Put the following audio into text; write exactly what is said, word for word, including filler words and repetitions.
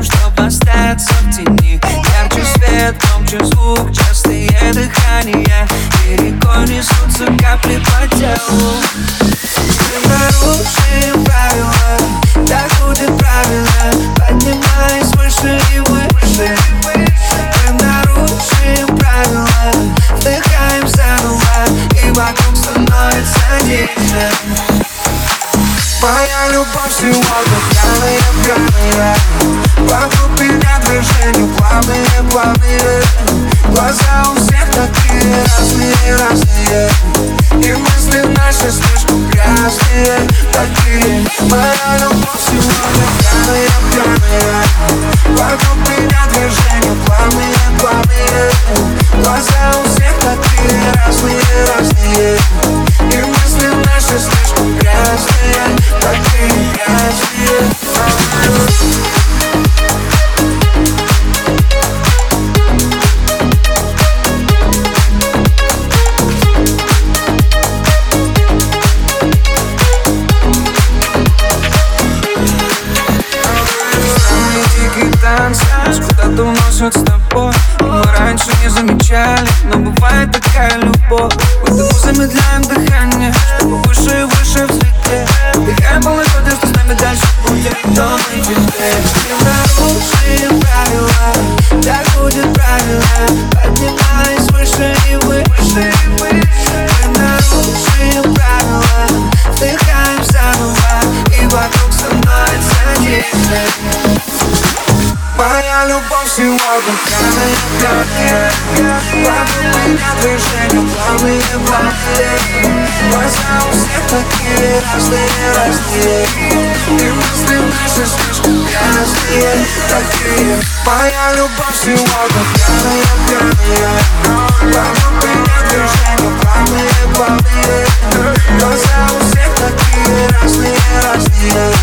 чтоб остаться в тени. Ярче свет, громче звук, частые дыхания, и рекой несутся капли по телу. Мы нарушим правила, так будет правильно, поднимаясь выше и выше. Мы нарушим правила, вдыхаем заново, и вокруг становится тише. Моя любовь сегодня пьяная, пьяная. Вокруг меня движения плавные, плавные. Глаза у всех такие разные, разные. И мысли наши слишком грязные, такие. Моя любовь сегодня пьяная, пьяная. Вокруг меня движения плавные, плавные. Глаза у всех такие разные, разные. И мысли наши слишком грязные, такие грязные. Куда-то уносят с тобой. Мы раньше не замечали, но бывает такая любовь. Будто мы замедляем дыхание, чтобы выше и выше взлететь. Вдыхаем полный воды, что с нами дальше будет, но мы теперь не нарушим правила, так будет правильно, поднимаясь выше и выше. Мы нарушим правила, вдыхаем заново, и вокруг становится тише. Моя любовь сегодня пьяная, пьяная. Вокруг меня движения плавные, плавные. Глаза у всех такие разные, разные. И мысли наши слишком грязные, такие. Моя любовь сегодня пьяная, пьяная. Вокруг меня движения плавные, плавные. Глаза у всех такие разные, разные.